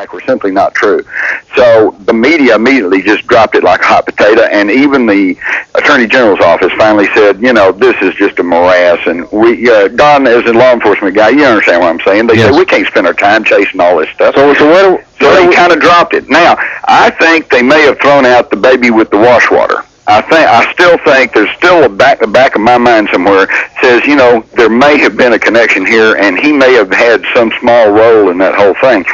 back were simply not true. So the media immediately just dropped it like a hot potato, and even the Attorney General's office finally said, this is just a morass. And Don, as a law enforcement guy, you understand what I'm saying. They said, we can't spend our time chasing all this stuff. So they kind of dropped it. Now, I think they may have thrown out the baby with the wash water. I still think there's still the back of my mind somewhere says, there may have been a connection here, and he may have had some small role in that whole thing.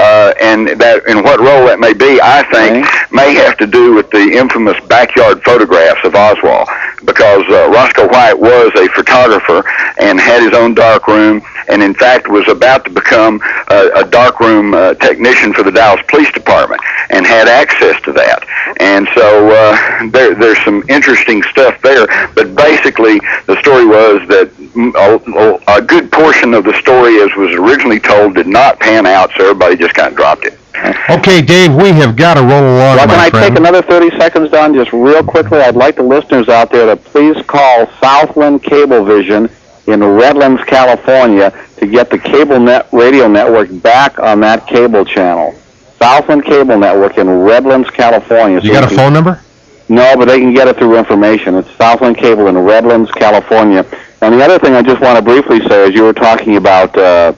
And what role that may be, I think, may have to do with the infamous backyard photographs of Oswald, because Roscoe White was a photographer and had his own dark room, and in fact was about to become a darkroom technician for the Dallas Police Department, and had access to that. And so there's some interesting stuff there, but basically the story was that a good portion of the story, as was originally told, did not pan out, so everybody just kind of dropped it. Okay, Dave, we have got to roll along, well, my friend. Can I take another 30 seconds, Don, just real quickly? I'd like the listeners out there to please call Southland Cablevision in Redlands, California, to get the cable radio network back on that cable channel. Southland Cable Network in Redlands, California. You got a phone number? No, but they can get it through information. It's Southland Cable in Redlands, California. And the other thing I just want to briefly say is you were talking about the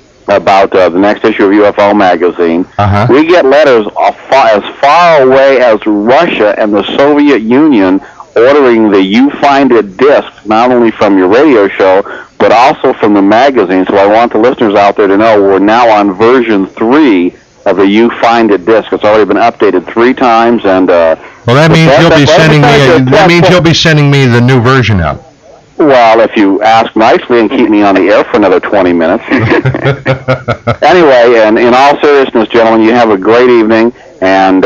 next issue of UFO magazine. We get letters as far away as Russia and the Soviet Union ordering the You Find It disc, not only from your radio show, but also from the magazine. So I want the listeners out there to know we're now on version 3 of the You Find It disc. It's already been updated 3 times, and well, that means you'll be sending me the new version out. Well, if you ask nicely and keep me on the air for another 20 minutes. Anyway, and in all seriousness, gentlemen, you have a great evening, and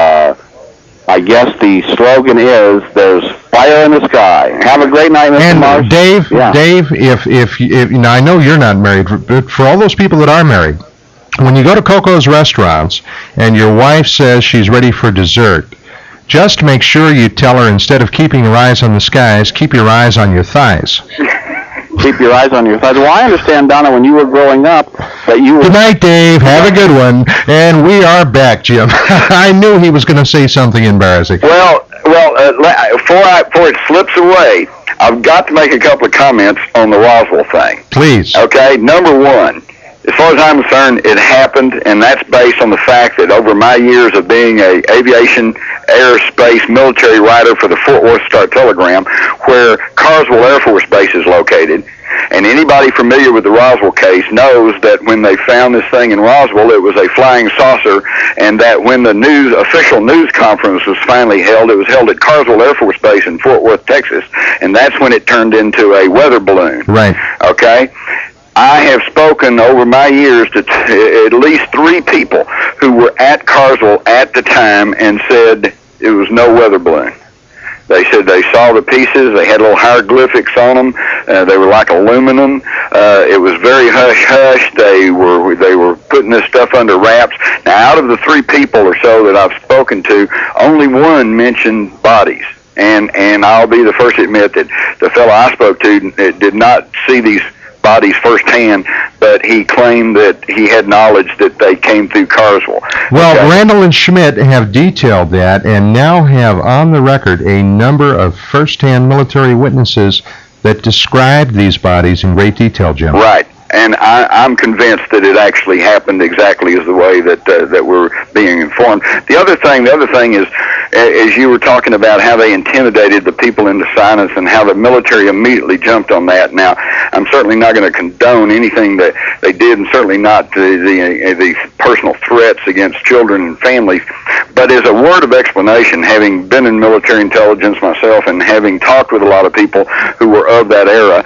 I guess the slogan is "There's fire in the sky." Have a great night, Mr. Marsh. Dave, Dave, if now I know you're not married, but for all those people that are married, when you go to Coco's restaurants and your wife says she's ready for dessert, just make sure you tell her, instead of keeping your eyes on the skies, keep your eyes on your thighs. Keep your eyes on your thighs. Well, I understand, Donna, when you were growing up, that you were... Good night, Dave. Have a good one. And we are back, Jim. I knew he was going to say something embarrassing. Well, before it slips away, I've got to make a couple of comments on the Roswell thing. Please. Okay, number one, as far as I'm concerned, it happened, and that's based on the fact that over my years of being a aviation, aerospace, military writer for the Fort Worth Star-Telegram, where Carswell Air Force Base is located, and anybody familiar with the Roswell case knows that when they found this thing in Roswell, it was a flying saucer, and that when the official news conference was finally held, it was held at Carswell Air Force Base in Fort Worth, Texas, and that's when it turned into a weather balloon. Right. Okay? I have spoken over my years to at least 3 people who were at Carswell at the time and said it was no weather balloon. They said they saw the pieces. They had little hieroglyphics on them. They were like aluminum. It was very hush-hush. They were putting this stuff under wraps. Now, out of the 3 people or so that I've spoken to, only one mentioned bodies. And I'll be the first to admit that the fellow I spoke to did not see these bodies firsthand, but he claimed that he had knowledge that they came through Carswell. Well, okay. Randall and Schmidt have detailed that and now have on the record a number of first-hand military witnesses that described these bodies in great detail, Jim. Right. And I'm convinced that it actually happened exactly as the way that we're being informed. The other thing is, as you were talking about how they intimidated the people into silence and how the military immediately jumped on that. Now, I'm certainly not going to condone anything that they did, and certainly not the personal threats against children and families. But as a word of explanation, having been in military intelligence myself and having talked with a lot of people who were of that era,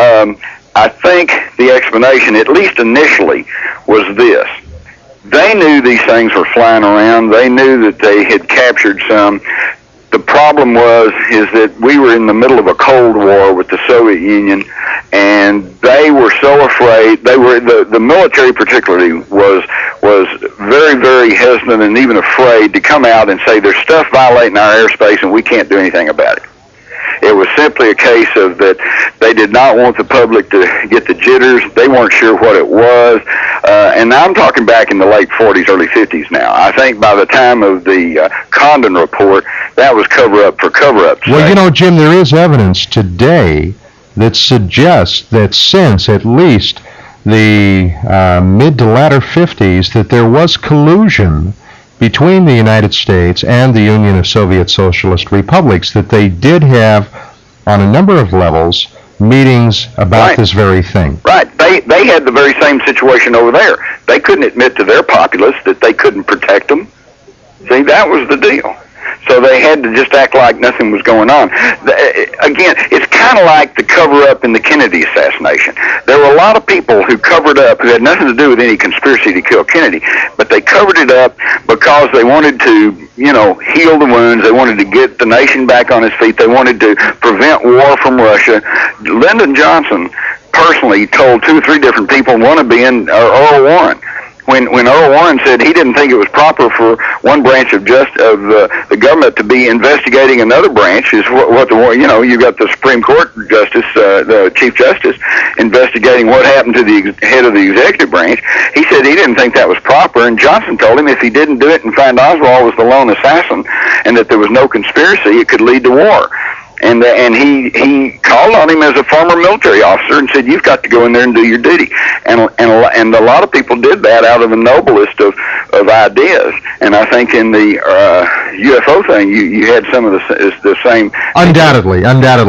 I think the explanation, at least initially, was this. They knew these things were flying around. They knew that they had captured some. The problem is that we were in the middle of a Cold War with the Soviet Union, and they were so afraid. The military particularly was very, very hesitant and even afraid to come out and say there's stuff violating our airspace and we can't do anything about it. It was simply a case of that they did not want the public to get the jitters. They weren't sure what it was. And I'm talking back in the late 40s, early 50s now. I think by the time of the Condon report, that was cover-up for cover-up's Well, sake. you know, Jim, there is evidence today that suggests that since at least the mid to latter 50s that there was collusion between the United States and the Union of Soviet Socialist Republics, that they did have, on a number of levels, meetings about this very thing. Right. They had the very same situation over there. They couldn't admit to their populace that they couldn't protect them. See, that was the deal. So they had to just act like nothing was going on. Again, it's kind of like the cover-up in the Kennedy assassination. There were a lot of people who covered up who had nothing to do with any conspiracy to kill Kennedy, but they covered it up because they wanted to, heal the wounds. They wanted to get the nation back on its feet. They wanted to prevent war from Russia. Lyndon Johnson personally told 2 or 3 different people, one of being Earl Warren. When Earl Warren said he didn't think it was proper for one branch of the government to be investigating another branch, is what you got the Supreme Court Justice, the Chief Justice, investigating what happened to the head of the executive branch. He said he didn't think that was proper, and Johnson told him if he didn't do it and find Oswald was the lone assassin and that there was no conspiracy, it could lead to war. And he called on him as a former military officer and said, "You've got to go in there and do your duty." And a lot of people did that out of the noblest of ideas. And I think in the UFO thing, you had some of the same. Undoubtedly. I know.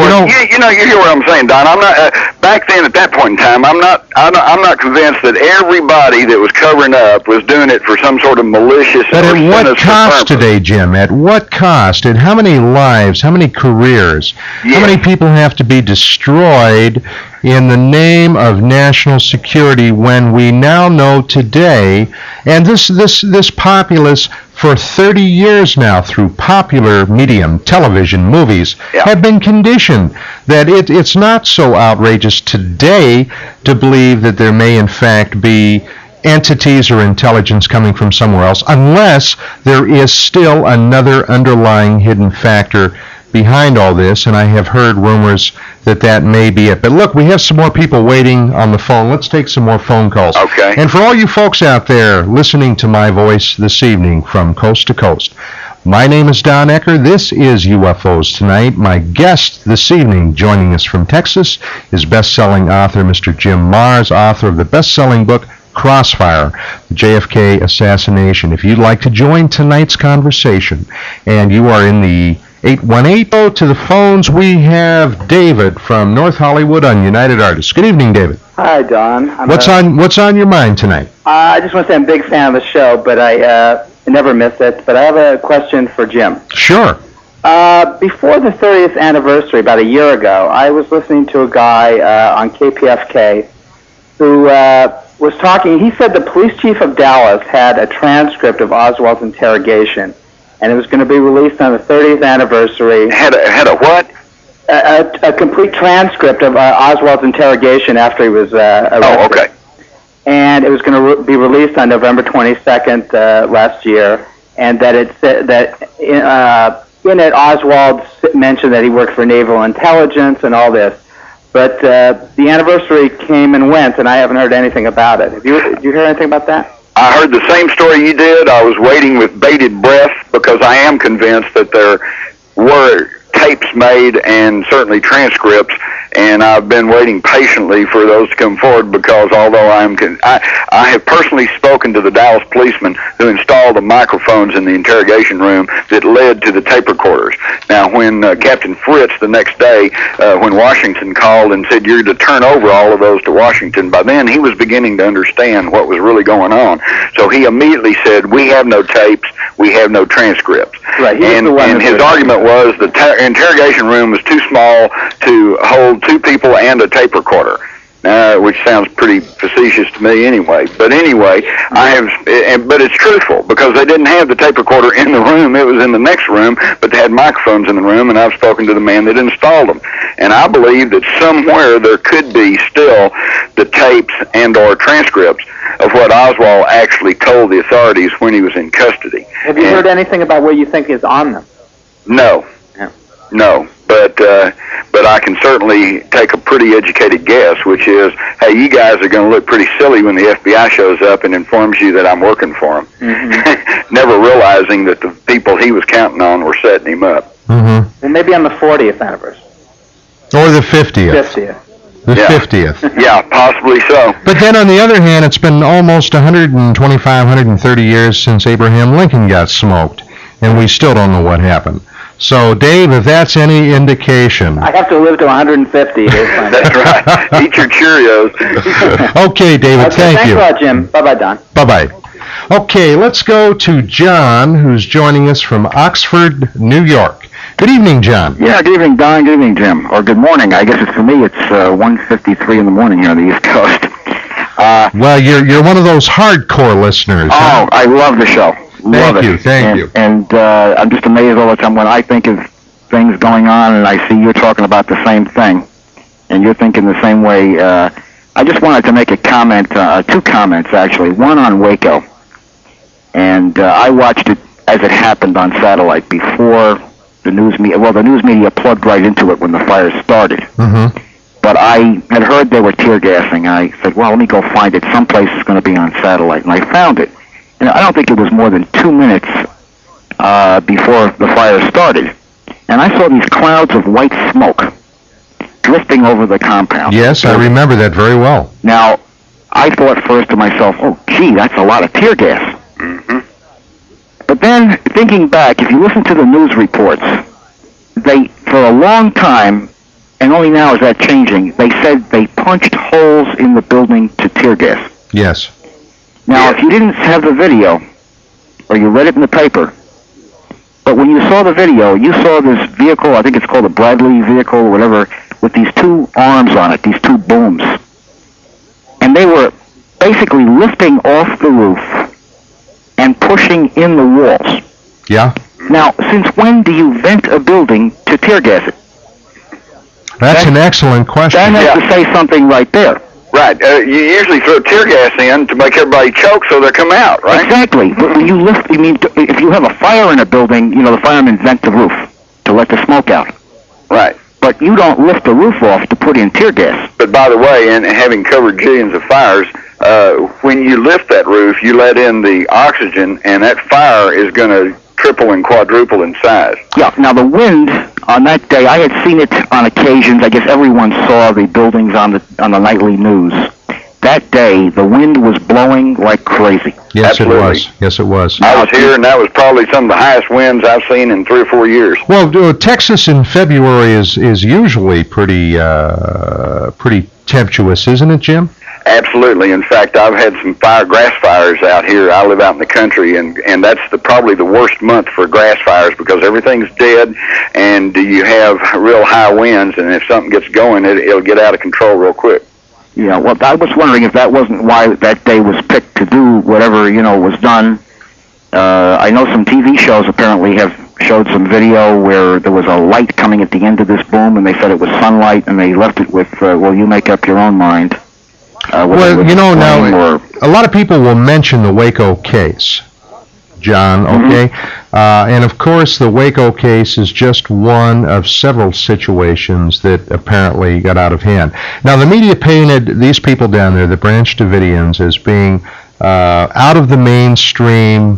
You hear what I'm saying, Don. I'm not back then at that point in time. I'm not convinced that everybody that was covering up was doing it for some sort of malicious. But or at what sinister cost purpose. today, Jim? At what cost? And how many lives, how many careers, how many people have to be destroyed in the name of national security when we now know today, and this populace for 30 years now through popular medium, television, movies, have been conditioned that it's not so outrageous today to believe that there may in fact be entities or intelligence coming from somewhere else, unless there is still another underlying hidden factor behind all this, and I have heard rumors that may be it. But look, we have some more people waiting on the phone. Let's take some more phone calls. Okay. And for all you folks out there listening to my voice this evening from coast to coast, my name is Don Ecker. This is UFOs Tonight. My guest this evening, joining us from Texas, is best-selling author Mr. Jim Marrs, author of the best-selling book Crossfire, the JFK Assassination. If you'd like to join tonight's conversation, and you are in the 818. Go to the phones. We have David from North Hollywood on United Artists. Good evening, David. Hi, Don. What's on your mind tonight? I just want to say I'm a big fan of the show, but I never miss it. But I have a question for Jim. Sure. Before the 30th anniversary, about a year ago, I was listening to a guy on KPFK who was talking. He said the police chief of Dallas had a transcript of Oswald's interrogation, and it was going to be released on the 30th anniversary. Had a what? A complete transcript of Oswald's interrogation after he was arrested. Oh, okay. And it was going to be released on November 22nd last year, and that it said that in it Oswald mentioned that he worked for naval intelligence and all this. But the anniversary came and went, and I haven't heard anything about it. Did you hear anything about that? I heard the same story you did. I was waiting with bated breath because I am convinced that there were tapes made and certainly transcripts, and I've been waiting patiently for those to come forward because although I have personally spoken to the Dallas policeman who installed the microphones in the interrogation room that led to the tape recorders. Now, when Captain Fritz the next day, when Washington called and said you're to turn over all of those to Washington, by then he was beginning to understand what was really going on. So he immediately said, we have no tapes, we have no transcripts. Right. And his argument was the interrogation room was too small to hold 2 people and a tape recorder, which sounds pretty facetious to me anyway. But anyway, but it's truthful because they didn't have the tape recorder in the room. It was in the next room, but they had microphones in the room, and I've spoken to the man that installed them. And I believe that somewhere there could be still the tapes and or transcripts of what Oswald actually told the authorities when he was in custody. Have you heard anything about what you think is on them? No. Yeah. No, but I can certainly take a pretty educated guess, which is, hey, you guys are going to look pretty silly when the FBI shows up and informs you that I'm working for him, never realizing that the people he was counting on were setting him up. Well, maybe on the 40th anniversary. Or the 50th. 50th. The 50th. Yeah, possibly so. But then on the other hand, it's been almost 125, 130 years since Abraham Lincoln got smoked, and we still don't know what happened. So, Dave, if that's any indication... I have to live to 150. That's right. Eat your Cheerios. Okay, David, thank Thanks you. a lot, Jim. Bye-bye, Don. Bye-bye. Okay, let's go to John, who's joining us from Oxford, New York. Good evening, John. Yeah, good evening, Don. Good evening, Jim. Or good morning. I guess for me, it's 1:53 in the morning here on the East Coast. Well, you're one of those hardcore listeners. Oh, I love the show. Love it. Thank you. And I'm just amazed all the time when I think of things going on and I see you're talking about the same thing, and you're thinking the same way. I just wanted to make a comment, two comments actually. One on Waco, and I watched it as it happened on satellite before the news media. Well, the news media plugged right into it when the fire started. Mm-hmm. But I had heard they were tear gassing. I said, well, let me go find it. Someplace it's going to be on satellite, and I found it. And I don't think it was more than 2 minutes before the fire started. And I saw these clouds of white smoke drifting over the compound. Yes, I remember that very well. Now, I thought first to myself, oh, gee, that's a lot of tear gas. Mm-hmm. But then, thinking back, if you listen to the news reports, they, for a long time, and only now is that changing, they said they punched holes in the building to tear gas. Yes. Now, if you didn't have the video, or you read it in the paper, but when you saw the video, you saw this vehicle, I think it's called a Bradley vehicle or whatever, with these two arms on it, these two booms. And they were basically lifting off the roof and pushing in the walls. Yeah. Now, since when do you vent a building to tear gas it? That's an excellent question. That has to say something right there. Right. You usually throw tear gas in to make everybody choke so they come out, right? Exactly. But when you lift, I mean, if you have a fire in a building, you know, the firemen vent the roof to let the smoke out. Right. But you don't lift the roof off to put in tear gas. But by the way, and having covered jillions of fires, when you lift that roof, you let in the oxygen, and that fire is going to triple and quadruple in size. Yeah. Now, the wind on that day, I had seen it on occasions. I guess everyone saw the buildings on the nightly news. That day, the wind was blowing like crazy. Yes, Absolutely. it was. Yes, it was. I was here, and that was probably some of the highest winds I've seen in 3 or 4 years. Well, Texas in February is usually pretty tempestuous, isn't it, Jim? Absolutely. In fact, I've had some grass fires out here. I live out in the country, and that's probably the worst month for grass fires because everything's dead, and you have real high winds, and if something gets going, it'll get out of control real quick. Yeah, well, I was wondering if that wasn't why that day was picked to do whatever, was done. I know some TV shows apparently have showed some video where there was a light coming at the end of this boom, and they said it was sunlight, and they left it with, well, you make up your own mind. Well, now, a lot of people will mention the Waco case, John, okay? And, of course, the Waco case is just one of several situations that apparently got out of hand. Now, the media painted these people down there, the Branch Davidians, as being out of the mainstream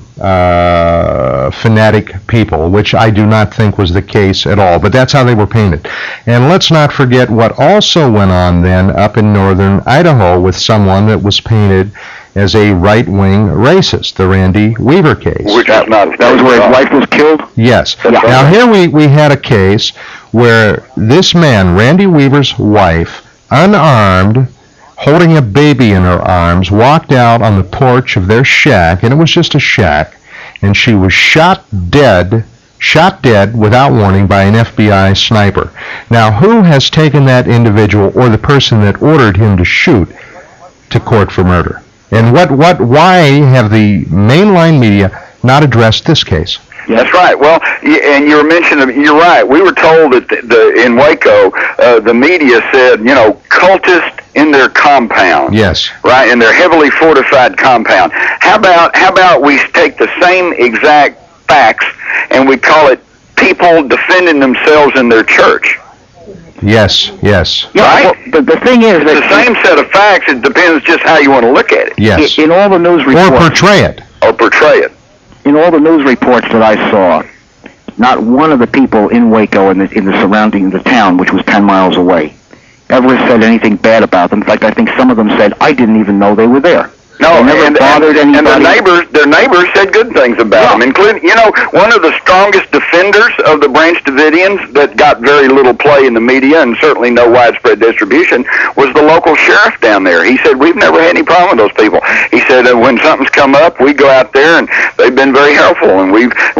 fanatic people, which I do not think was the case at all, but that's how they were painted. And let's not forget what also went on then up in northern Idaho with someone that was painted as a right-wing racist, the Randy Weaver case. Which is not That was where his wife was killed? Yes. Yeah. Now here we had a case where this man, Randy Weaver's wife, unarmed, holding a baby in her arms, walked out on the porch of their shack, and it was just a shack, and she was shot dead without warning by an FBI sniper. Now, who has taken that individual or the person that ordered him to shoot to court for murder? And why have the mainline media not addressed this case? That's right. Well, and you're right. We were told that in Waco, the media said, cultists in their compound. Yes. Right, in their heavily fortified compound. How about we take the same exact facts and we call it people defending themselves in their church. Yes, yes. Yeah, Right? well, the thing is It's that the same set of facts. It depends just how you want to look at it Yes. in all the news Or reports, portray it. or portray it. in all the news reports that I saw, not one of the people in Waco in the surrounding the town, which was 10 miles away, ever said anything bad about them. In fact, I think some of them said, I didn't even know they were there. No, They never bothered and anybody. their neighbors said good things about them, including, one of the strongest defenders of the Branch Davidians that got very little play in the media and certainly no widespread distribution was the local sheriff down there. He said, we've never had any problem with those people. He said, when something's come up, we go out there and they've been very helpful. And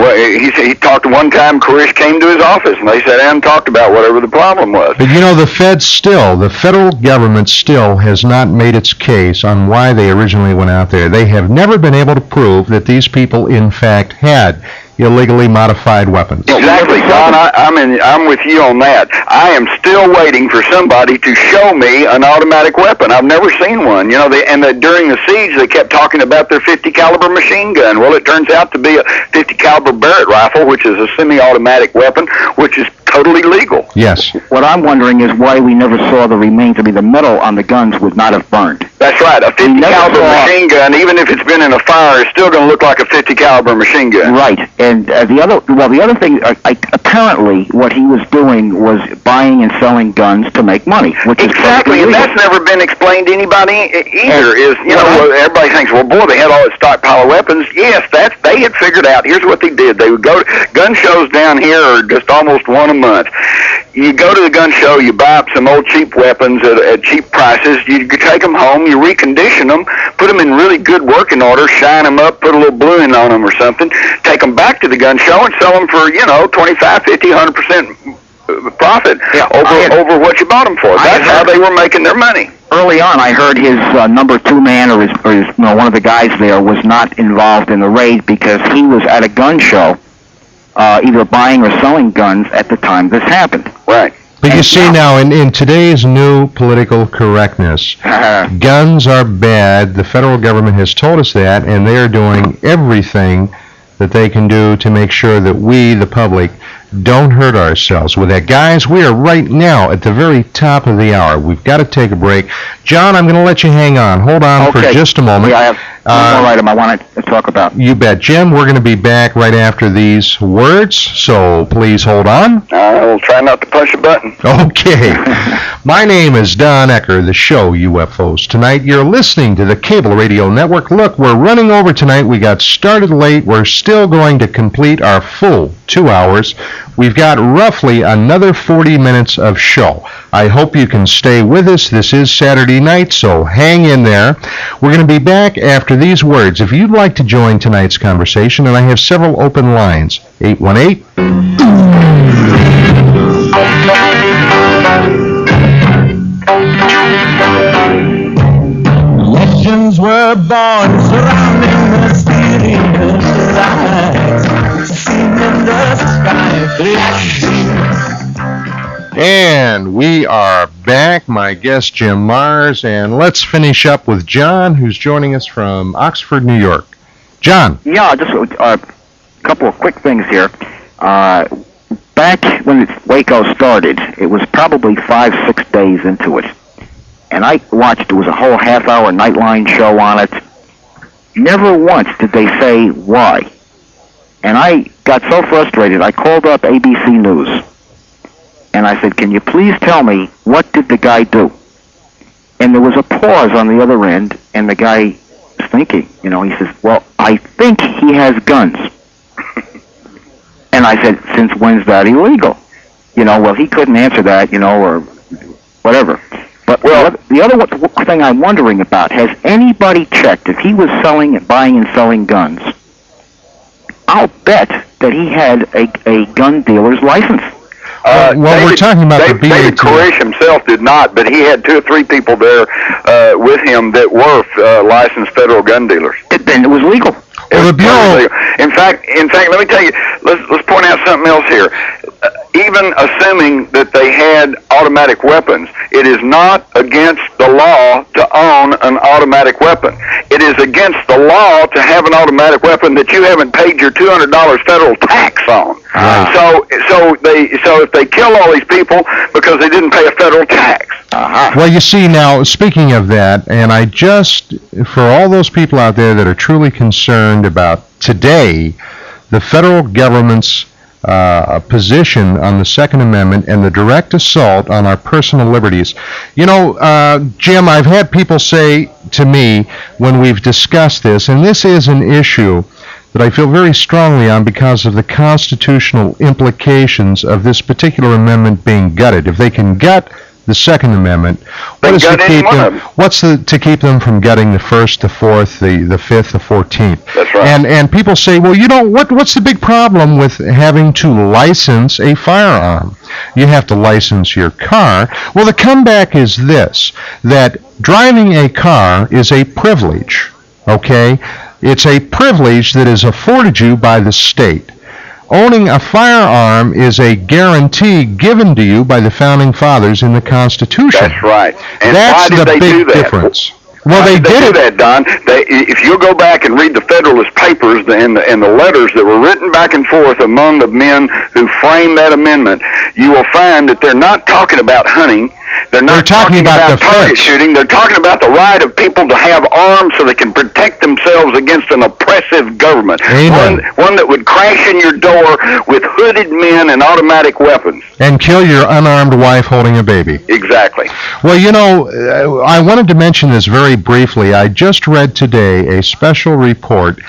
he talked one time, Koresh came to his office and they sat down and talked about whatever the problem was. But the federal government still has not made its case on why they originally went out there. They have never been able to prove that these people, in fact, had illegally modified weapons. Exactly, Don. I'm with you on that. I am still waiting for somebody to show me an automatic weapon. I've never seen one. During the siege, they kept talking about their 50 caliber machine gun. Well, it turns out to be a 50 caliber Barrett rifle, which is a semi-automatic weapon, which is totally legal. Yes. What I'm wondering is why we never saw the remains. I mean, the metal on the guns would not have burned. That's right. A 50 caliber machine gun, even if it's been in a fire, is still going to look like a 50 caliber machine gun. Right. And the other thing, apparently, what he was doing was buying and selling guns to make money, which is exactly, and that's never been explained to anybody either. Everybody thinks, well, boy, they had all that stockpile of weapons. Yes, they had figured out. Here's what they did: they would go to gun shows down here, are just almost one a month. You go to the gun show, you buy up some old cheap weapons at cheap prices. You take them home, you recondition them, put them in really good working order, shine them up, put a little bluing on them or something, take them back to the gun show and sell them for 25, 50, 100% profit over what you bought them for. That's how they were making their money. Early on, I heard his number two man or his one of the guys there was not involved in the raid because he was at a gun show, either buying or selling guns at the time this happened. Right. But you see now, in today's new political correctness, guns are bad. The federal government has told us that, and they are doing everything that they can do to make sure that we, the public, don't hurt ourselves with that. Guys, we are right now at the very top of the hour. We've got to take a break. John, I'm going to let you hang on. Hold on for just a moment. Yeah, I have one more item I want to talk about. You bet. Jim, we're going to be back right after these words, so please hold on. I will try not to push a button. Okay. My name is Don Ecker, the show UFOs Tonight. You're listening to the Cable Radio Network. Look, we're running over tonight. We got started late. We're still going to complete our full 2 hours. We've got roughly another 40 minutes of show. I hope you can stay with us. This is Saturday night, so hang in there. We're going to be back after these words. If you'd like to join tonight's conversation, and I have several open lines, 818. Legends were born surrounding the mysterious lights seen in the sky. And we are back. My guest, Jim Marrs, and let's finish up with John, who's joining us from Oxford, New York. John. Yeah, just a couple of quick things here. Back when Waco started, it was probably 5-6 days into it. And I watched, there was a whole half-hour Nightline show on it. Never once did they say why. And I got so frustrated, I called up ABC News. And I said, can you please tell me, what did the guy do? And there was a pause on the other end, and the guy was thinking, he says, well, I think he has guns. And I said, since when's that illegal? Well, he couldn't answer that, or whatever. But the other thing I'm wondering about, has anybody checked if he was buying and selling guns? I'll bet that he had a gun dealer's license. We're talking about the BAT. David Koresh himself did not, but he had 2 or 3 people there with him that were licensed federal gun dealers. Then it was legal. Well, the Bureau. In fact, let me tell you, let's point out something else here. Even assuming that they had automatic weapons, it is not against the law to own an automatic weapon. It is against the law to have an automatic weapon that you haven't paid your $200 federal tax on. Right. So if they kill all these people because they didn't pay a federal tax. Well, you see, now, speaking of that, and I just, for all those people out there that are truly concerned about today, the federal government's position on the Second Amendment and the direct assault on our personal liberties. You know, Jim, I've had people say to me when we've discussed this, and this is an issue that I feel very strongly on because of the constitutional implications of this particular amendment being gutted. If they can gut the Second Amendment, what's to keep them from gutting the First, the Fourth, the Fifth, the 14th? That's right. And people say, well, you know, what's the big problem with having to license a firearm? You have to license your car. Well, the comeback is this, that driving a car is a privilege, okay? It's a privilege that is afforded you by the state. Owning a firearm is a guarantee given to you by the Founding Fathers in the Constitution. That's right. And that's why did the they big do that? difference. Well, they did do that, Don. If you'll go back and read the Federalist Papers and the letters that were written back and forth among the men who framed that amendment, you will find that they're not talking about hunting. They're talking about target shooting. They're talking about the right of people to have arms so they can protect themselves against an oppressive government. One that would crash in your door with hooded men and automatic weapons. And kill your unarmed wife holding a baby. Exactly. Well, you know, I wanted to mention this very briefly. I just read today a special report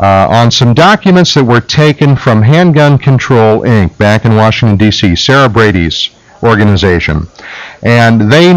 on some documents that were taken from Handgun Control, Inc., back in Washington, D.C., Sarah Brady's organization. And they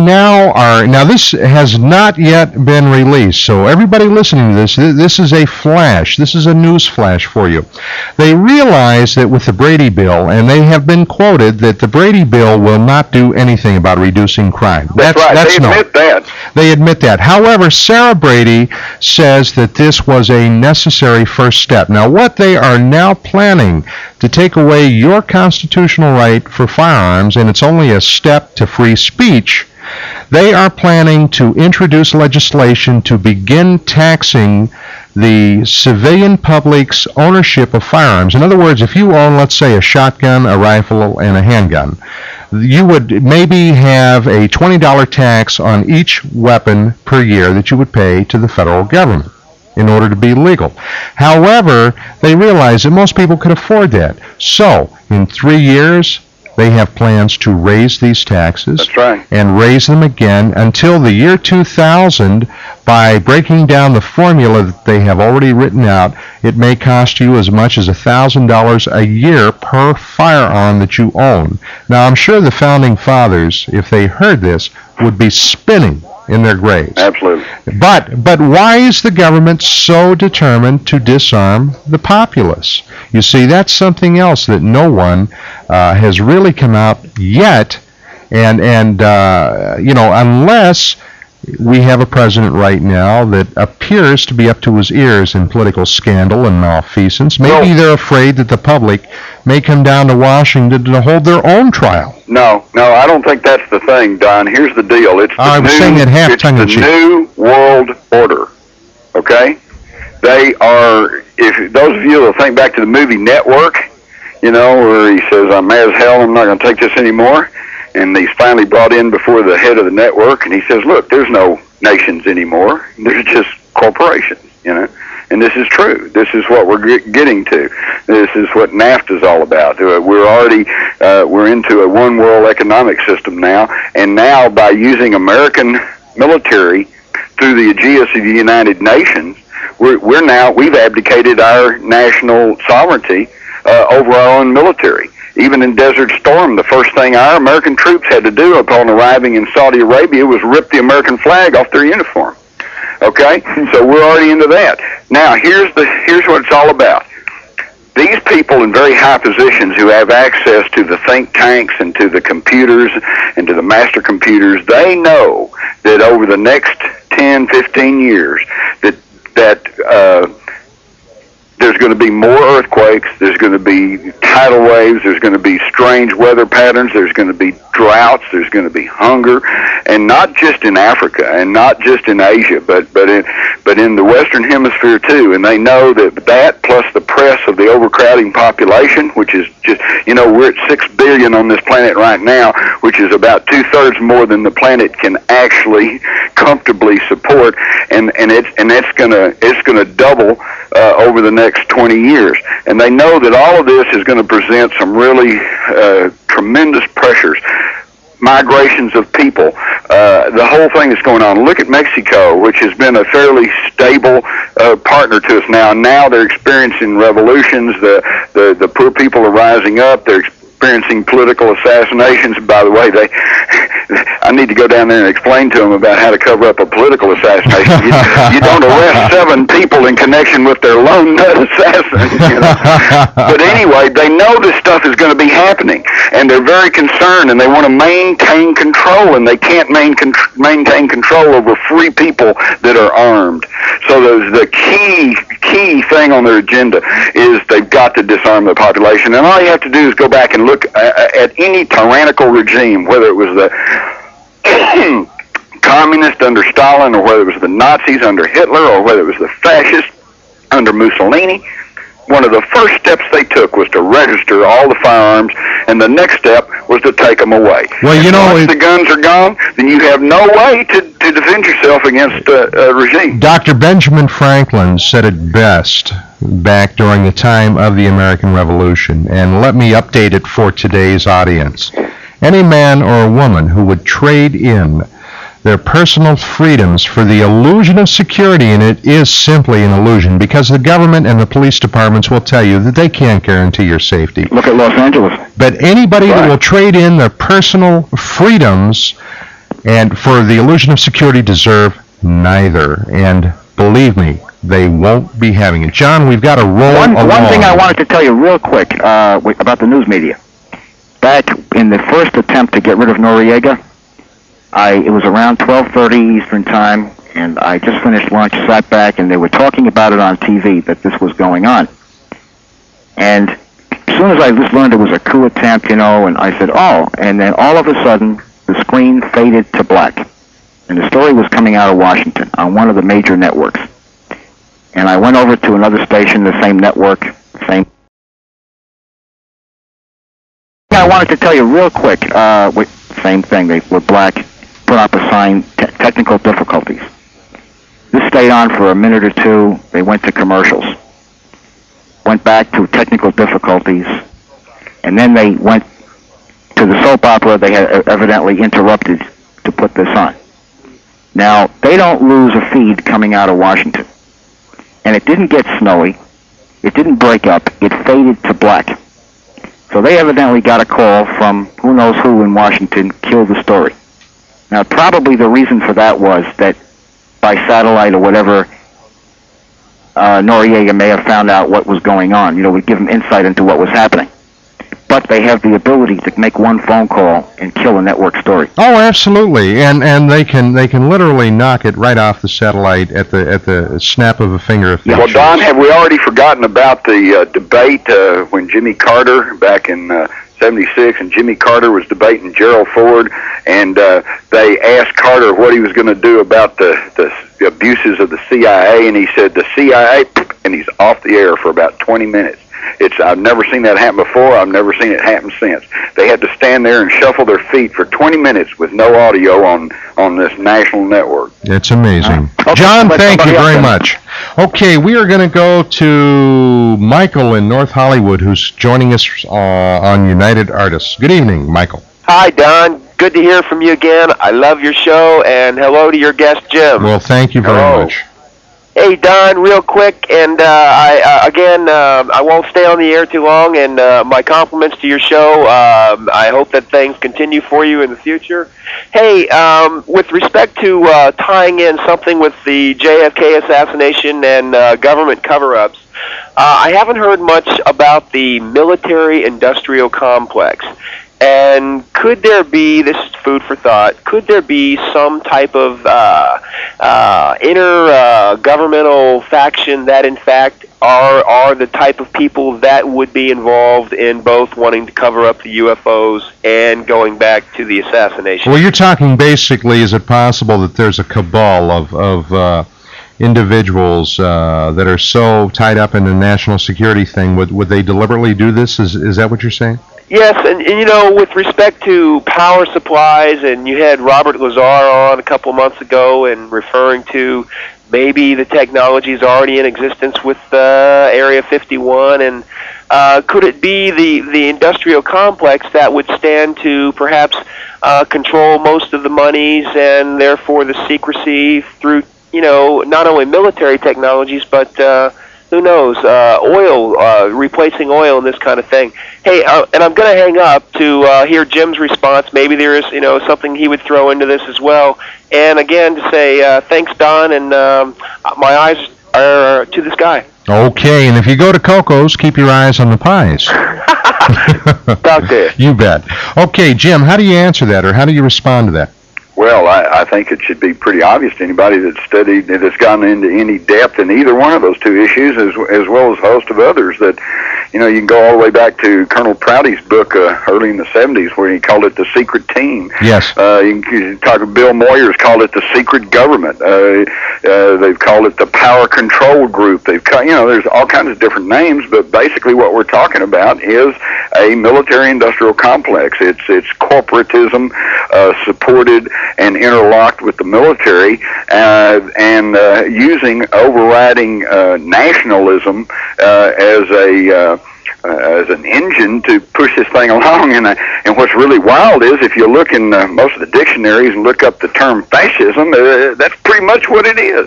now this has not yet been released, so everybody listening to this is a flash, this is a news flash for you. They realize that with the Brady Bill, and they have been quoted that the Brady Bill will not do anything about reducing crime. That's right, they admit that. They admit that. However, Sarah Brady says that this was a necessary first step. Now, what they are now planning to take away your constitutional right for firearms, and it's only a step to free speech, they are planning to introduce legislation to begin taxing the civilian public's ownership of firearms. In other words, if you own, let's say, a shotgun, a rifle, and a handgun, you would maybe have a $20 tax on each weapon per year that you would pay to the federal government in order to be legal. However, they realize that most people could afford that. So, in 3 years, they have plans to raise these taxes. That's right. And raise them again until the year 2000. By breaking down the formula that they have already written out, it may cost you as much as $1,000 a year per firearm that you own. Now, I'm sure the Founding Fathers, if they heard this, would be spinning in their graves. Absolutely. But why is the government so determined to disarm the populace? You see, that's something else that no one has really come out yet, and you know, unless we have a president right now that appears to be up to his ears in political scandal and malfeasance. Maybe they're afraid that the public may come down to Washington to hold their own trial. No, I don't think that's the thing, Don. Here's the deal. It's the new world order, okay? They are, if those of you will think back to the movie Network, you know, where he says, I'm mad as hell, I'm not going to take this anymore. And he's finally brought in before the head of the network, and he says, look, there's no nations anymore. There's just corporations, you know. And this is true. This is what we're getting to. This is what NAFTA is all about. We're into a one world economic system now, and now by using American military through the aegis of the United Nations, we've abdicated our national sovereignty over our own military. Even in Desert Storm, the first thing our American troops had to do upon arriving in Saudi Arabia was rip the American flag off their uniform. Okay? So we're already into that. Now, here's what it's all about. These people in very high positions who have access to the think tanks and to the computers and to the master computers, they know that over the next 10, 15 years that there's going to be more earthquakes. There's going to be tidal waves. There's going to be strange weather patterns. There's going to be droughts. There's going to be hunger, and not just in Africa and not just in Asia, but in the Western Hemisphere too. And they know that plus the press of the overcrowding population, which is just, we're at 6 billion on this planet right now, which is about 2/3 more than the planet can actually comfortably support, and it's gonna double over the next 20 years. And they know that all of this is going to present some really tremendous pressures. Migrations of people, the whole thing that's going on. Look at Mexico, which has been a fairly stable partner to us now. Now they're experiencing revolutions. The poor people are rising up. They're experiencing political assassinations. By the way, I need to go down there and explain to them about how to cover up a political assassination. You don't arrest 7 people in connection with their lone nut assassin. But anyway, they know this stuff is going to be happening, and they're very concerned, and they want to maintain control, and they can't maintain control over free people that are armed. So the key thing on their agenda is they've got to disarm the population, and all you have to do is go back and look at any tyrannical regime, whether it was the communist under Stalin, or whether it was the Nazis under Hitler, or whether it was the fascists under Mussolini. One of the first steps they took was to register all the firearms, and the next step was to take them away. Well, once the guns are gone, then you have no way to defend yourself against a regime. Dr. Benjamin Franklin said it best back during the time of the American Revolution, and let me update it for today's audience. Any man or woman who would trade in their personal freedoms for the illusion of security, and it is simply an illusion, because the government and the police departments will tell you that they can't guarantee your safety. Look at Los Angeles. But anybody that will trade in their personal freedoms and for the illusion of security deserve neither. And believe me, they won't be having it. John, we've got to roll along. One thing I wanted to tell you real quick about the news media. Back in the first attempt to get rid of Noriega, it was around 12:30 Eastern Time, and I just finished lunch, sat back, and they were talking about it on TV, that this was going on. And as soon as I just learned it was a coup attempt, and I said, oh, and then all of a sudden, the screen faded to black. And the story was coming out of Washington on one of the major networks. And I went over to another station, the same network, same. I wanted to tell you real quick, same thing, they were black, put up a sign, technical difficulties. This stayed on for a minute or two, they went to commercials. Went back to technical difficulties, and then they went to the soap opera they had evidently interrupted to put this on. Now, they don't lose a feed coming out of Washington. And it didn't get snowy, it didn't break up, it faded to black. So they evidently got a call from who knows who in Washington, killed the story. Now, probably the reason for that was that by satellite or whatever, Noriega may have found out what was going on. Would give them insight into what was happening. But they have the ability to make one phone call and kill a network story. Oh, absolutely, and they can literally knock it right off the satellite at the snap of a finger. If Well, Don, have we already forgotten about the debate when Jimmy Carter back in '76, and Jimmy Carter was debating Gerald Ford, and they asked Carter what he was going to do about the abuses of the CIA, and he said the CIA, and he's off the air for about 20 minutes. I've never seen that happen before. I've never seen it happen since. They had to stand there and shuffle their feet for 20 minutes with no audio on this national network. It's amazing. John, thank you very much. Okay, we are going to go to Michael in North Hollywood, who's joining us on United Artists. Good evening, Michael. Hi, Don. Good to hear from you again. I love your show, and hello to your guest, Jim. Well, thank you very much. Hey, Don, real quick, and I won't stay on the air too long, and my compliments to your show. I hope that things continue for you in the future. Hey, with respect to tying in something with the JFK assassination and government cover-ups, I haven't heard much about the military-industrial complex. And could there be, this is food for thought, could there be some type of inter-governmental faction that in fact are the type of people that would be involved in both wanting to cover up the UFOs and going back to the assassination? Well, you're talking basically, is it possible that there's a cabal of individuals that are so tied up in the national security thing? Would they deliberately do this? Is that what you're saying? Yes, and you know, with respect to power supplies, and you had Robert Lazar on a couple months ago and referring to maybe the technology is already in existence with Area 51, and could it be the industrial complex that would stand to perhaps control most of the monies and therefore the secrecy through, you know, not only military technologies, but who knows, oil, replacing oil and this kind of thing. Hey, and I'm going to hang up to hear Jim's response. Maybe there is, you know, something he would throw into this as well. And again, to say thanks, Don, and my eyes are to the sky. Okay, and if you go to Coco's, keep your eyes on the pies. Talk there. You bet. Okay, Jim, how do you answer that, or how do you respond to that? Well, I think it should be pretty obvious to anybody that's studied, that has gone into any depth in either one of those two issues, as well as a host of others, that, you know, you can go all the way back to Colonel Prouty's book early in the 70s, where he called it the secret team. Yes. You can talk, Bill Moyer's called it the secret government. They've called it the power control group. They've, you know, there's all kinds of different names, but basically what we're talking about is a military-industrial complex. It's corporatism supported and interlocked with the military, and using overriding nationalism as an engine to push this thing along. And what's really wild is, if you look in most of the dictionaries and look up the term fascism, that's pretty much what it is.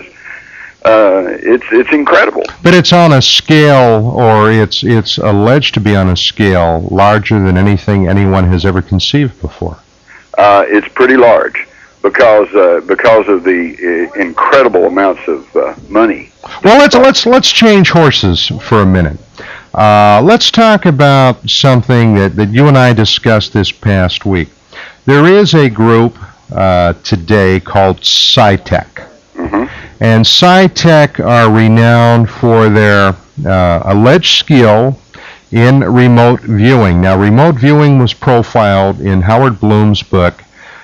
It's incredible. But it's on a scale, or it's alleged to be on a scale larger than anything anyone has ever conceived before. It's pretty large because of the incredible amounts of money. Well, let's change horses for a minute. Let's talk about something that you and I discussed this past week. There is a group today called SciTech. Mm-hmm. And SciTech are renowned for their alleged skill in remote viewing. Now, remote viewing was profiled in Howard Bloom's book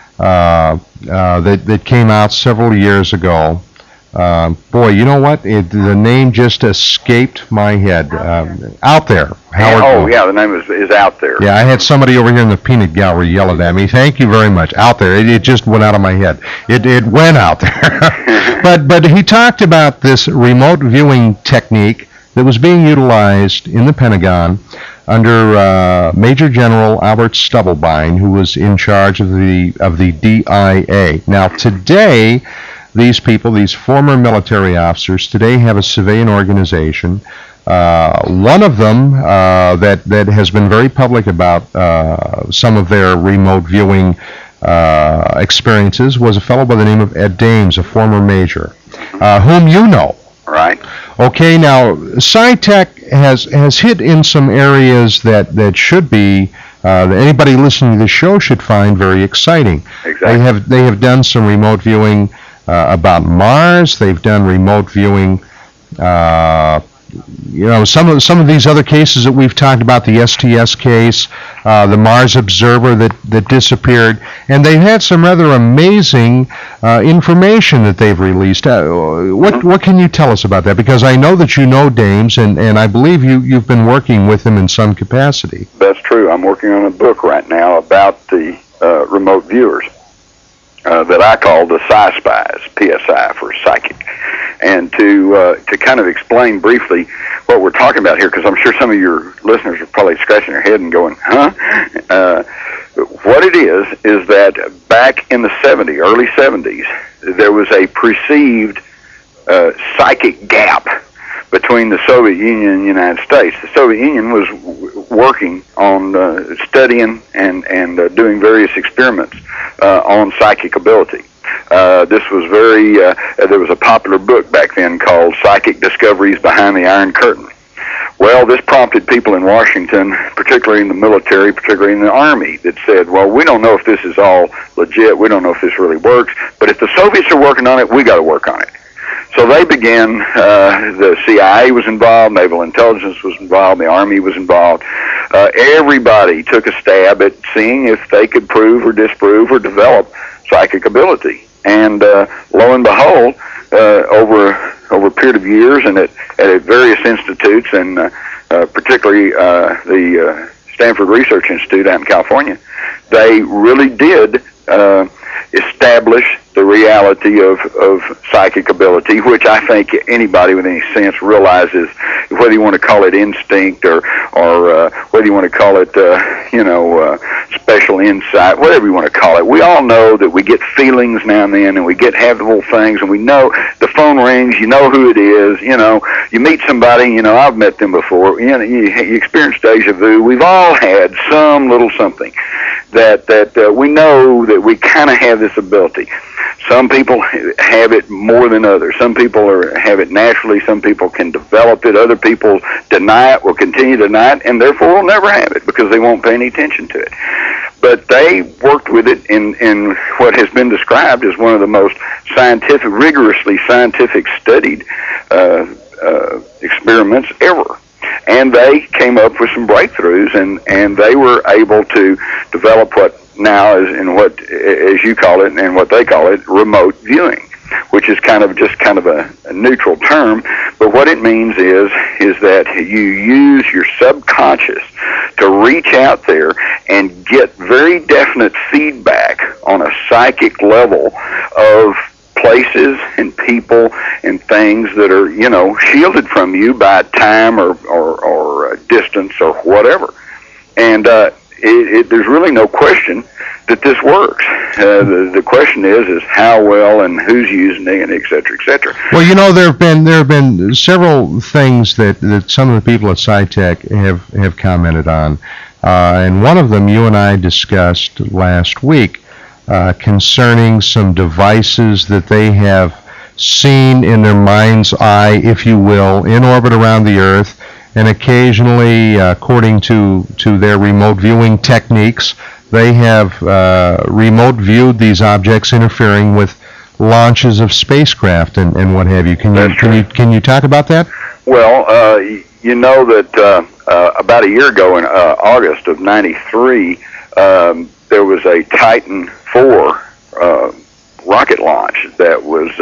that came out several years ago. Boy, you know what? The name just escaped my head. Out There, Howard Bloom. Yeah, the name is Out There. Yeah, I had somebody over here in the peanut gallery yelling at me. Thank you very much. Out There. It just went out of my head. It went out there. But he talked about this remote viewing technique that was being utilized in the Pentagon under Major General Albert Stubblebine, who was in charge of the DIA. Now, today, these people, these former military officers, today have a civilian organization. One of them that has been very public about some of their remote viewing experiences was a fellow by the name of Ed Dames, a former major, whom you know. Right. Okay, now, SciTech has hit in some areas that should be, that anybody listening to this show should find very exciting. Exactly. They have done some remote viewing about Mars. They've done remote viewing, some of these other cases that we've talked about, the STS case, the Mars observer that disappeared, and they've had some rather amazing information that they've released. What can you tell us about that? Because I know that you know Dames, and I believe you've been working with him in some capacity. That's true. I'm working on a book right now about the remote viewers that I call the Sci-Spies, PSI for psychic. And to kind of explain briefly what we're talking about here, because I'm sure some of your listeners are probably scratching their head and going, huh? What it is that back in the early 70s, there was a perceived psychic gap between the Soviet Union and the United States. The Soviet Union was working on studying and doing various experiments on psychic ability. This was there was a popular book back then called Psychic Discoveries Behind the Iron Curtain. Well, this prompted people in Washington, particularly in the military, particularly in the Army, that said, well, we don't know if this is all legit. We don't know if this really works. But if the Soviets are working on it, we got to work on it. So they began, the CIA was involved, Naval Intelligence was involved, the Army was involved. Everybody took a stab at seeing if they could prove or disprove or develop psychic ability. And lo and behold, over a period of years and at various institutes, and particularly the Stanford Research Institute out in California, they really did establish the reality of psychic ability, which I think anybody with any sense realizes, whether you want to call it instinct or whether you want to call it, special insight, whatever you want to call it. We all know that we get feelings now and then, and we have little things, and we know the phone rings, you know who it is, you meet somebody, I've met them before, you experience deja vu. We've all had some little something that we know that we kind of have this ability. Some people have it more than others. Some people have it naturally. Some people can develop it. Other people deny it, will continue to deny it, and therefore will never have it because they won't pay any attention to it. But they worked with it in what has been described as one of the most rigorously scientific studied experiments ever. And they came up with some breakthroughs, and they were able to develop what now is as you call it, and what they call it, remote viewing, which is kind of a neutral term. But what it means is that you use your subconscious to reach out there and get very definite feedback on a psychic level of places and people and things that are, shielded from you by time or distance or whatever. And there's really no question that this works. The question is how well and who's using it, and et cetera, et cetera. Well, there have been several things that some of the people at SciTech have commented on, and one of them you and I discussed last week concerning some devices that they have seen in their mind's eye, if you will, in orbit around the Earth. And occasionally, according to their remote viewing techniques, they have remote viewed these objects interfering with launches of spacecraft and what have you. Can you talk about that? Well, you know that about a year ago in August of '93, there was a Titan IV rocket launch that was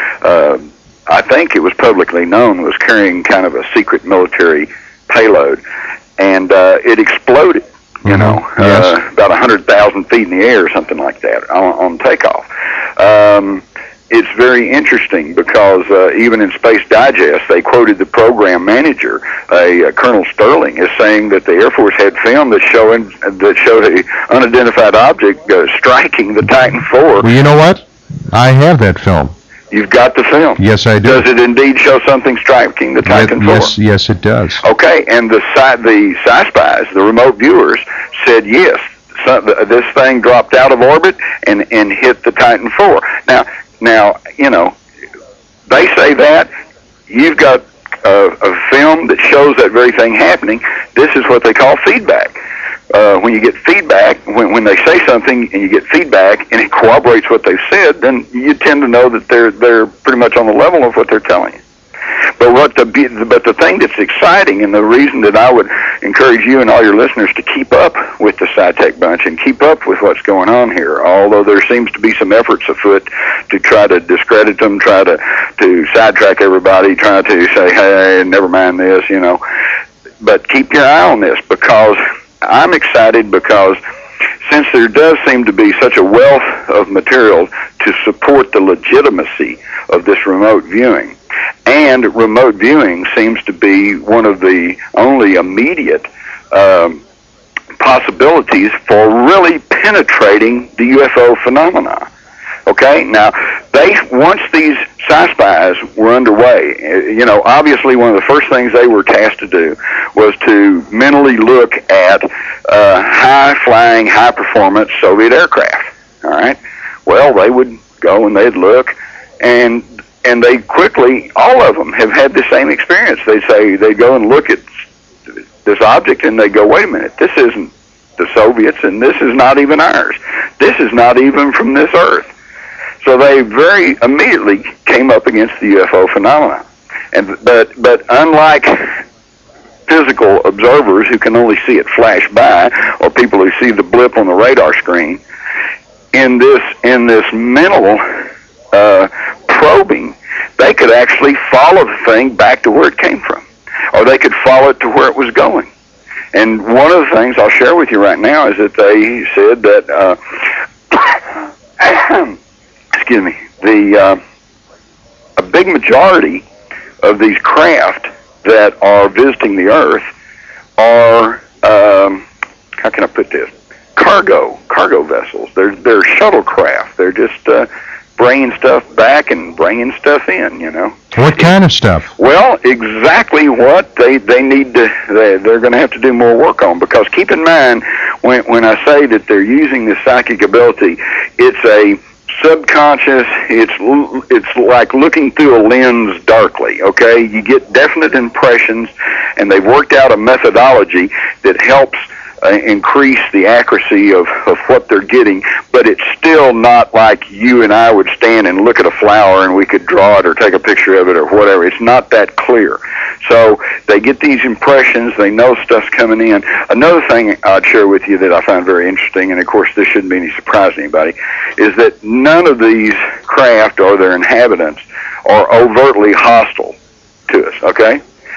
I think it was publicly known, was carrying kind of a secret military payload, and it exploded, Yes. About 100,000 feet in the air or something like that on takeoff. It's very interesting because even in Space Digest, they quoted the program manager, Colonel Sterling, as saying that the Air Force had film that showed an unidentified object striking the Titan IV. Well, you know what? I have that film. You've got the film. Yes, I do. Does it indeed show something striking the Titan IV? Yes, it does. Okay, and the Sci-Spies, the remote viewers, said yes. This thing dropped out of orbit and hit the Titan IV. Now, they say that. You've got a film that shows that very thing happening. This is what they call feedback. When you get feedback, when they say something and you get feedback and it corroborates what they've said, then you tend to know that they're pretty much on the level of what they're telling you. But the thing that's exciting, and the reason that I would encourage you and all your listeners to keep up with the SciTech bunch and keep up with what's going on here, although there seems to be some efforts afoot to try to discredit them, try to sidetrack everybody, try to say, hey, never mind this, But keep your eye on this, because I'm excited because since there does seem to be such a wealth of material to support the legitimacy of this remote viewing, and remote viewing seems to be one of the only immediate possibilities for really penetrating the UFO phenomena. Okay, now once these Sci-Spies were underway, obviously one of the first things they were tasked to do was to mentally look at high-flying, high-performance Soviet aircraft. All right, well, they would go and they'd look, and they quickly, all of them have had the same experience. They'd go and look at this object, and they go, wait a minute, this isn't the Soviets, and this is not even ours. This is not even from this Earth. So they very immediately came up against the UFO phenomena. But unlike physical observers who can only see it flash by, or people who see the blip on the radar screen, in this mental probing, they could actually follow the thing back to where it came from, or they could follow it to where it was going. And one of the things I'll share with you right now is that they said that, excuse me, a big majority of these craft that are visiting the Earth are, how can I put this? Cargo vessels. They're shuttlecraft. They're just bringing stuff back and bringing stuff in, you know. What kind of stuff? Well, exactly what they need to, they're going to have to do more work on, because keep in mind, when I say that they're using this psychic ability, it's a subconscious, it's like looking through a lens darkly, okay? You get definite impressions, and they've worked out a methodology that helps increase the accuracy of what they're getting, but it's still not like you and I would stand and look at a flower and we could draw it or take a picture of it or whatever. It's not that clear. So they get these impressions, they know stuff's coming in. Another thing I'd share with you that I find very interesting, and of course this shouldn't be any surprise to anybody, is that none of these craft or their inhabitants are overtly hostile to us, okay?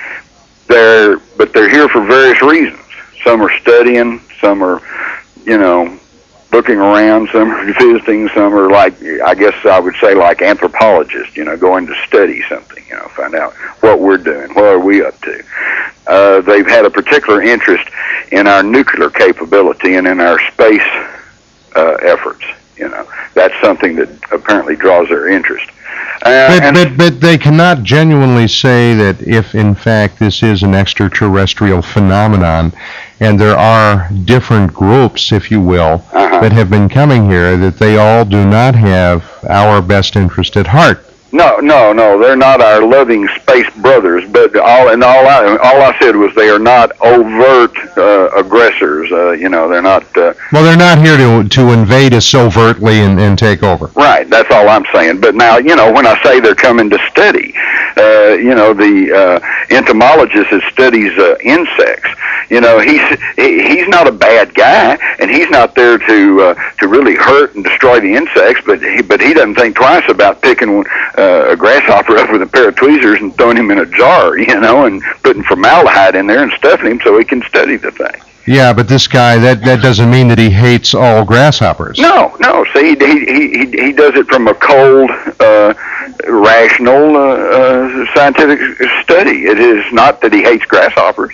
But they're here for various reasons. Some are studying, some are, you know, looking around, some are visiting, some are like, I guess I would say like anthropologists, you know, going to study something, you know, find out what we're doing, what are we up to. They've had a particular interest in our nuclear capability and in our space efforts, you know. That's something that apparently draws their interest. But they cannot genuinely say that if, in fact, this is an extraterrestrial phenomenon, and there are different groups, if you will, that have been coming here, that they all do not have our best interest at heart. No, they're not our loving space brothers, but all I said was they are not overt aggressors, you know, they're not... well, they're not here to invade us overtly and take over. Right, that's all I'm saying. But now, you know, when I say they're coming to study, you know, the entomologist that studies insects, you know, he's not a bad guy, and he's not there to really hurt and destroy the insects, but he doesn't think twice about picking a grasshopper up with a pair of tweezers and throwing him in a jar, you know, and putting formaldehyde in there and stuffing him so he can study the thing. Yeah, but this guy, that doesn't mean that he hates all grasshoppers. No. See, he does it from a cold, rational, scientific study. It is not that he hates grasshoppers.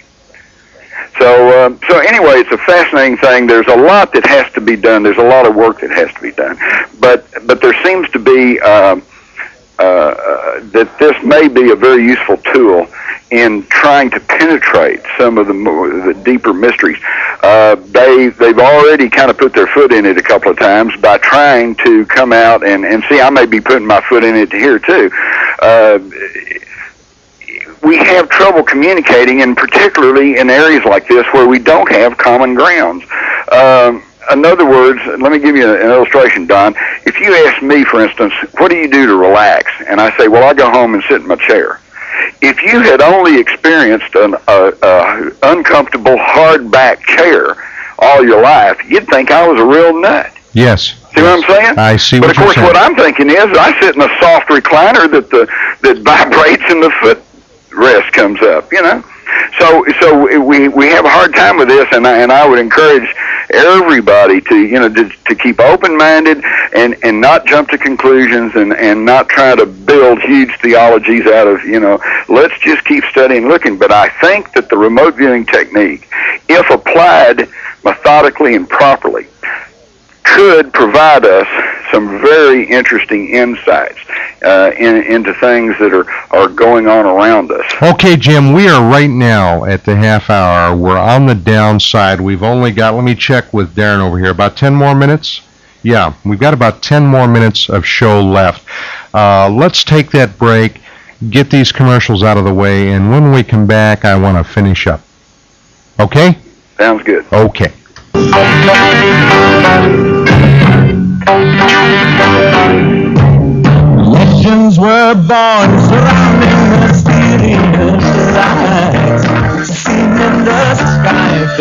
So anyway, it's a fascinating thing. There's a lot that has to be done. There's a lot of work that has to be done. But there seems to be that this may be a very useful tool in trying to penetrate some of the deeper mysteries. They've already kind of put their foot in it a couple of times by trying to come out and see, I may be putting my foot in it here too. We have trouble communicating, and particularly in areas like this where we don't have common grounds. In other words, let me give you an illustration, Don. If you ask me, for instance, what do you do to relax? And I say, well, I go home and sit in my chair. If you had only experienced an uncomfortable, hard-back chair all your life, you'd think I was a real nut. Yes. See what I'm saying? I see what you're saying. But of course, what I'm thinking is I sit in a soft recliner that vibrates and the footrest comes up, you know. So we have a hard time with this, and I would encourage everybody to keep open-minded and not jump to conclusions and not try to build huge theologies out of, let's just keep studying, looking. But I think that the remote viewing technique, if applied methodically and properly, could provide us some very interesting insights into things that are going on around us. Okay, Jim, we are right now at the half hour. We're on the downside. We've only got, let me check with Darren over here, about 10 more minutes? Yeah, we've got about 10 more minutes of show left. Let's take that break, get these commercials out of the way, and when we come back, I want to finish up. Okay? Sounds good. Okay. Legends were born surrounding mysterious lights seen in the sky,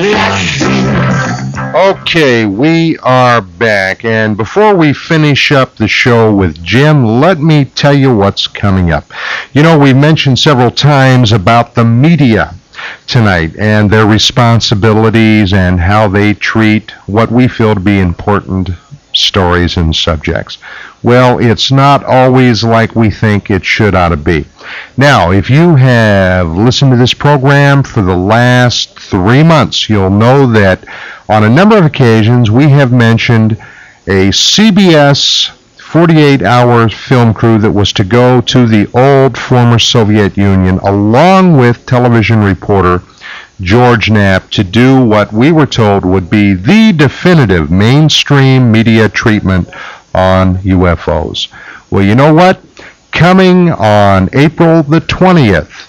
flashing. Okay, we are back, and before we finish up the show with Jim, let me tell you what's coming up. You know, we mentioned several times about the media tonight and their responsibilities and how they treat what we feel to be important stories and subjects. Well, it's not always like we think it should ought to be. Now, if you have listened to this program for the last 3 months, you'll know that on a number of occasions we have mentioned a CBS 48-hour film crew that was to go to the old former Soviet Union along with television reporter George Knapp to do what we were told would be the definitive mainstream media treatment on UFOs. Well, you know what? Coming on April the 20th,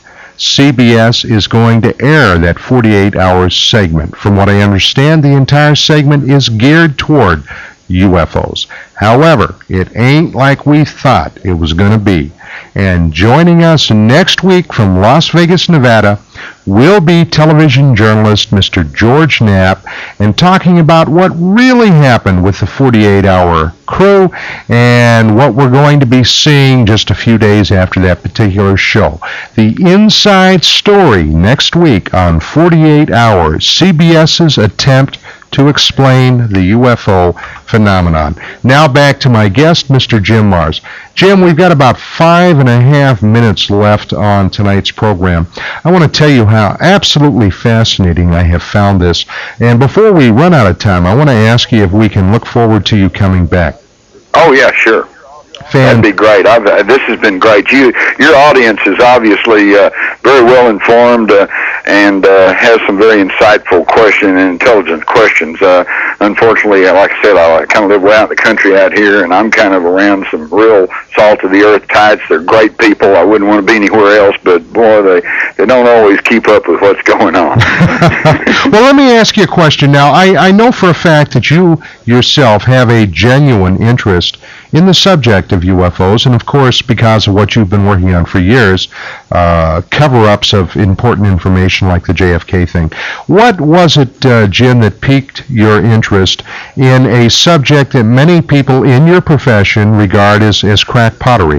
CBS is going to air that 48-hour segment. From what I understand, the entire segment is geared toward UFOs. However, it ain't like we thought it was going to be. And joining us next week from Las Vegas, Nevada, will be television journalist Mr. George Knapp, and talking about what really happened with the 48-hour crew and what we're going to be seeing just a few days after that particular show. The inside story next week on 48 Hours, CBS's attempt to explain the UFO phenomenon. Now back to my guest, Mr. Jim Marrs. Jim, we've got about 5.5 minutes left on tonight's program. I want to tell you how absolutely fascinating I have found this. And before we run out of time, I want to ask you if we can look forward to you coming back. Oh, yeah, sure. That'd be great. This has been great. Your audience is obviously very well informed and has some very insightful questions and intelligent questions. Unfortunately, like I said, I kind of live way out in the country out here, and I'm kind of around some real salt-of-the-earth types. They're great people. I wouldn't want to be anywhere else, but boy, they don't always keep up with what's going on. Well, let me ask you a question. Now, I know for a fact that you yourself have a genuine interest in the subject of UFOs, and of course, because of what you've been working on for years, cover-ups of important information like the JFK thing. What was it, Jim, that piqued your interest in a subject that many people in your profession regard as crack pottery?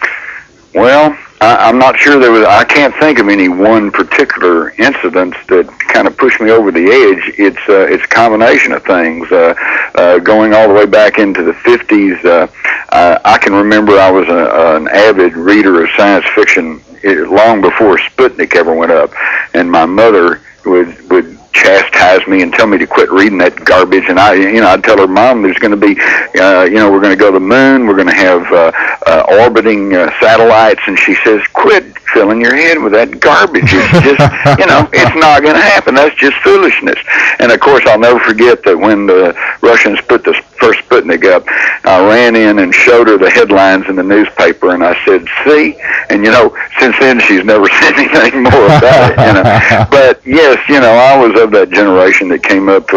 Well, I'm not sure I can't think of any one particular incident that kind of pushed me over the edge. It's a combination of things. Going all the way back into the 50s, I can remember I was an avid reader of science fiction long before Sputnik ever went up, and my mother would chastise me and tell me to quit reading that garbage, and I'd tell her, Mom, there's going to be, we're going to go to the moon, we're going to have orbiting satellites, and she says, quit filling your head with that garbage. It's just, it's not going to happen. That's just foolishness. And of course, I'll never forget that when the Russians put the first Sputnik up, I ran in and showed her the headlines in the newspaper, and I said, see? And, since then, she's never said anything more about it, But, yes, I was of that generation that came up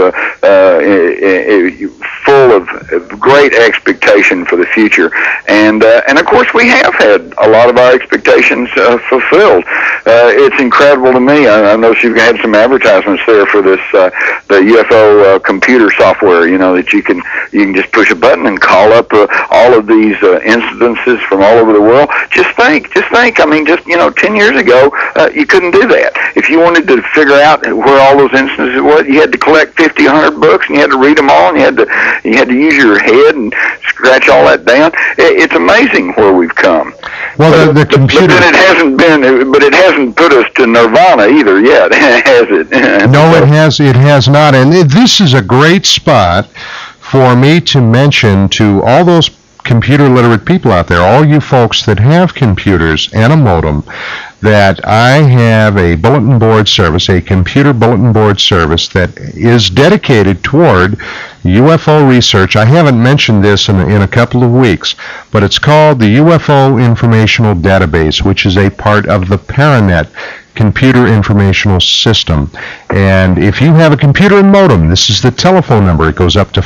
full of great expectation for the future. And of course, we have had a lot of our expectations fulfilled. It's incredible to me. I know you've had some advertisements there for this, the UFO computer software, that you can just push a button and call up all of these incidences from all over the world. Just think. I mean, 10 years ago, you couldn't do that. If you wanted to figure out where all those instances were, you had to collect 50, 100 books, and you had to read them all, and you had to use your head and scratch all that down. It's amazing where we've come. Well, the computer. But it hasn't put us to nirvana either yet, has it? No, it has not. And this is a great spot for me to mention to all those computer literate people out there, all you folks that have computers and a modem, that I have a bulletin board service, a computer bulletin board service that is dedicated toward UFO research. I haven't mentioned this in a couple of weeks, but it's called the UFO Informational Database, which is a part of the Paranet Computer Informational System. And if you have a computer and modem, this is the telephone number. It goes up to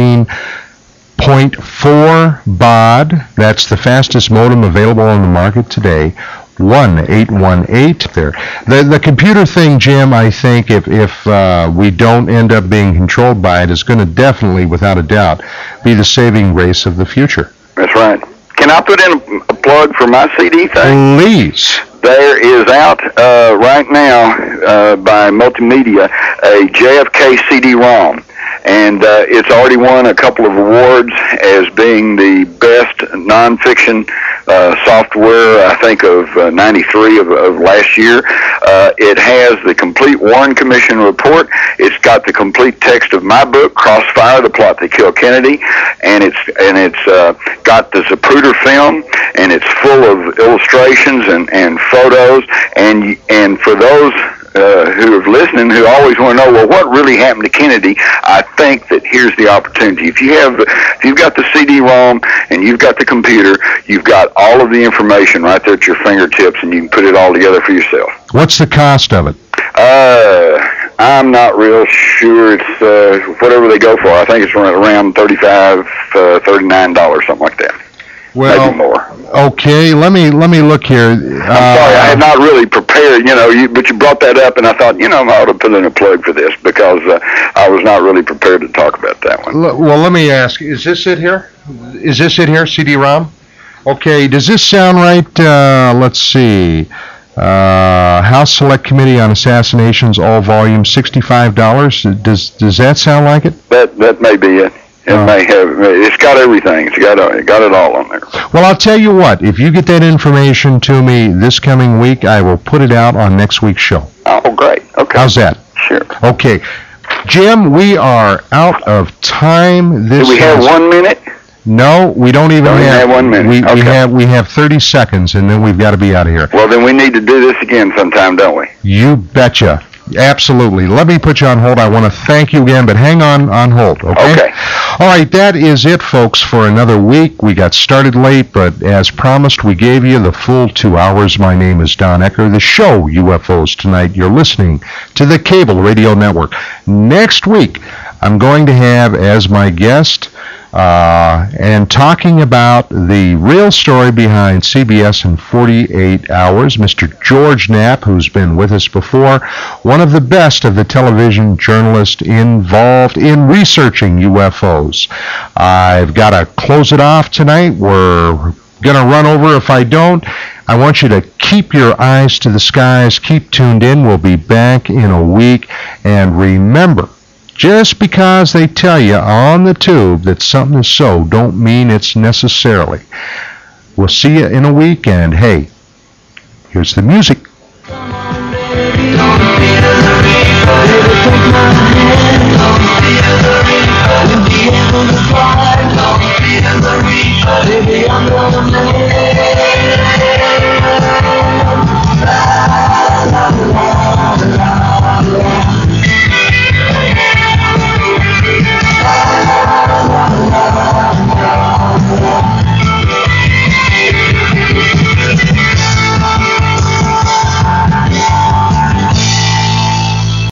14.4 baud. That's the fastest modem available on the market today. 1-818 there. The computer thing, Jim, I think if we don't end up being controlled by it, is going to definitely, without a doubt, be the saving grace of the future. That's right. Can I put in a plug for my CD thing? Please. There is out right now by Multimedia a JFK CD-ROM. And it's already won a couple of awards as being the best nonfiction software, I think, of 93 of last year. It has the complete Warren Commission report. It's got the complete text of my book, Crossfire: The Plot That Killed Kennedy, and it's got the Zapruder film, and it's full of illustrations and photos. And for those who are listening, who always want to know, well, what really happened to Kennedy? I think that here's the opportunity. If you've got the CD-ROM and you've got the computer, you've got all of the information right there at your fingertips, and you can put it all together for yourself. What's the cost of it? I'm not real sure. It's whatever they go for. I think it's around $35, $39, something like that. Well, maybe more. Okay, let me look here. I'm sorry, I had not really prepared, but you brought that up, and I thought, I ought to put in a plug for this because I was not really prepared to talk about that one. Well, let me ask, is this it here? Is this it here, CD-ROM? Okay, does this sound right? Let's see. House Select Committee on Assassinations, all volumes, $65. Does that sound like it? That may be it. It may have. It's got everything. It's got it all on there. Well, I'll tell you what. If you get that information to me this coming week, I will put it out on next week's show. Oh, great. Okay. How's that? Sure. Okay, Jim, we are out of time. Do we have 1 minute? No, we don't even have 1 minute. We have 30 seconds, and then we've got to be out of here. Well, then we need to do this again sometime, don't we? You betcha. Absolutely. Let me put you on hold. I want to thank you again, but hang on hold, okay? Okay. All right, that is it, folks, for another week. We got started late, but as promised, we gave you the full 2 hours. My name is Don Ecker. The show, UFOs Tonight, you're listening to the Cable Radio Network. Next week, I'm going to have as my guest and talking about the real story behind CBS in 48 Hours, Mr. George Knapp, who's been with us before, one of the best of the television journalists involved in researching UFOs. I've got to close it off tonight. We're going to run over if I don't. I want you to keep your eyes to the skies. Keep tuned in. We'll be back in a week. And remember, just because they tell you on the tube that something is so, don't mean it's necessarily. We'll see you in a week, and hey, here's the music. Come on, baby, don't be